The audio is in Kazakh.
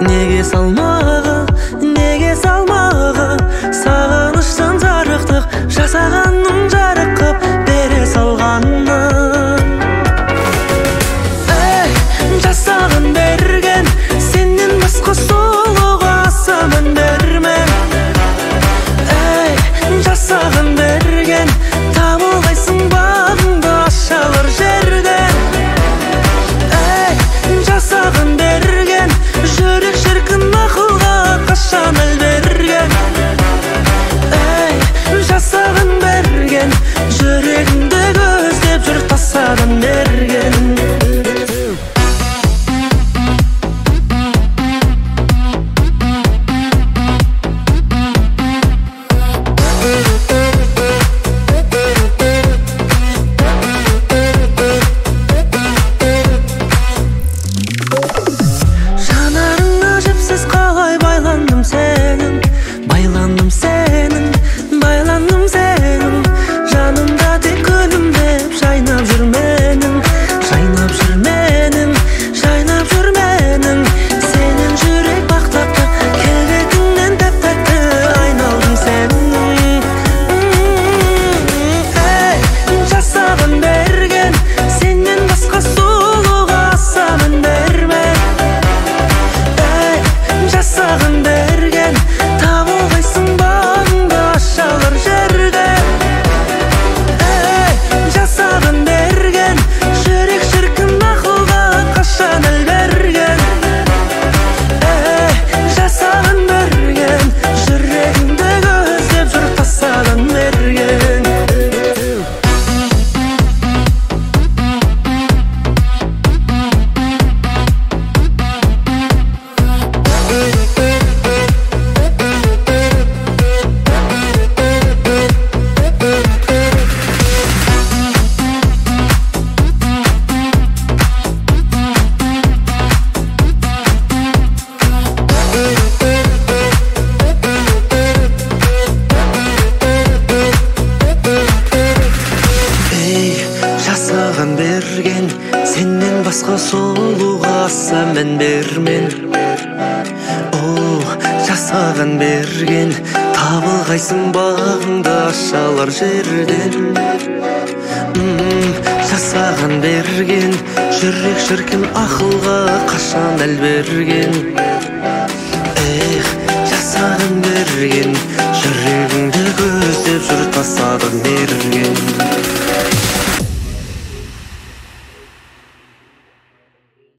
Неге салмағы сағыныштан жарықтық жасағаным жарық қып бере салғаным. Ей, жасағын берген сенен басқа сұлуға асамын бермен. Ей, жасағын берген табылғайсың бағыңды ашалыр жерден. Ей, жасағын берген жүрек шіркін ақылға қашан әл берген. Ей, жасағын берген жүрегімді көздеп жүр тасадан берген. Жанарыңа жіпсіз қалай байландым сенің, жанымда тек күлімдеп жайнап жүрменің. Сенің жүрек бақтапты келбетіңнен тәп-тәтті айналдым сенің. Ей, жасағын берген сенен басқа сұлуға асамын бермен. Ей, жасағын берген табылғайсың бағыңды ашалыр жерден. Ей, жасағын берген жүрек шіркін ақылға қашан әл берген. Ей, жасағын берген жүрегімді көздеп жүр тасадан берген. Ей, жасағын берген сенен басқа сұлуға асамын бермен. О, жасағын берген табылғайсың бағыңды ашалар жерден. Жасағын берген жүрек шіркін ақылға қашан әл берген. Эх, жасағын берген жүрегіңді көздеп жүр тасадан берген.